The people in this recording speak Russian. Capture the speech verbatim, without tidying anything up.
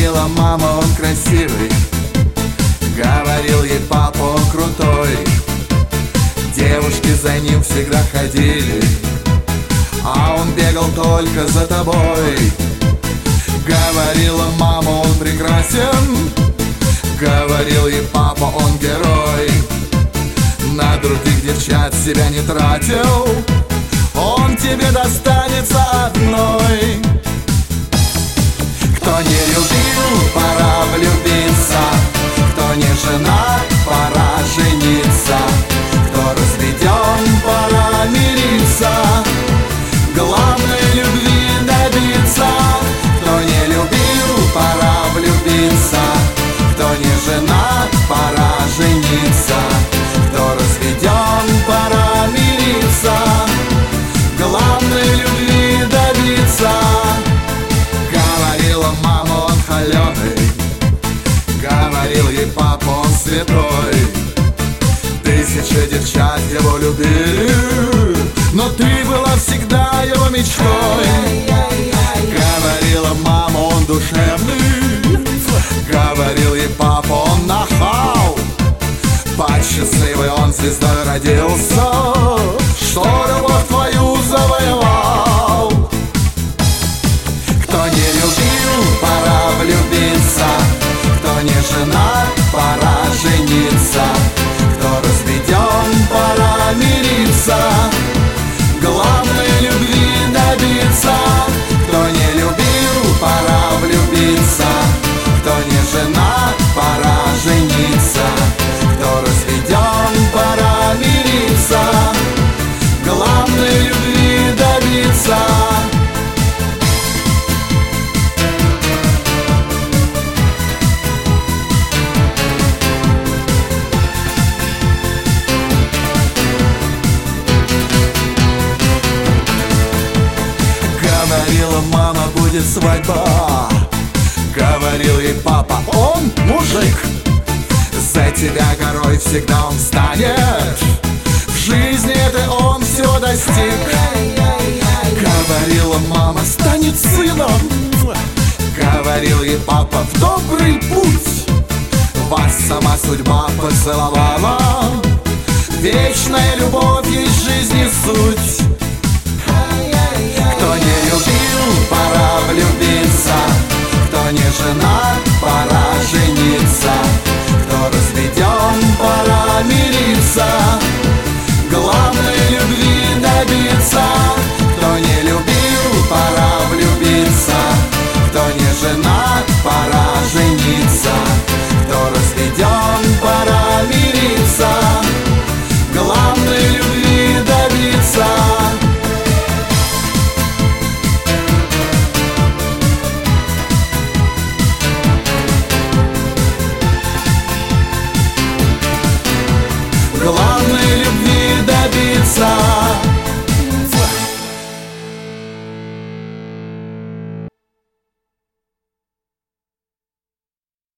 Говорила мама, он красивый, говорил ей папа, он крутой. Девушки за ним всегда ходили, а он бегал только за тобой. Говорила мама, он прекрасен, говорил ей папа, он герой. На других девчат себя не тратил, он тебе достанется одной. Кто не любил, пора влюбиться, кто не женат, пора жениться, кто разведен, пора мириться. Главное любви добиться. Кто не любил, пора влюбиться, кто не женат, пора жениться, кто разведен, пора мириться. Главное любви добиться. Говорила мама, он холеный, говорил ей папа, он святой. Тысячи девчат его любили, но ты была всегда его мечтой. Говорила мама, он душевный, говорил ей папа, он нахал. Под счастливый он звездой родился, что любовь твою завоевал. Кто не любил, пора влюбиться, кто не женат, пора жениться, кто разведен, пора мириться. Главное любви добиться. Кто не любил, пора влюбиться, кто не женат, пора жениться, кто разведен, пора мириться. Главное любви добиться. Говорила мама, будет свадьба, говорил ей папа, он мужик. За тебя горой всегда он станет, в жизни этой он всего достиг. Говорила мама, станет сыном, говорил ей папа, в добрый путь. Вас сама судьба поцеловала, вечная любовь есть жизни суть. Кто не любил, пора влюбиться, кто не женат, пора жениться, кто разведен, пора мириться. Главное любви добиться. Кто не любил, пора влюбиться, кто не женат, пора жениться, кто разведен, пора мириться. Главное любви добиться. Главное любви добиться.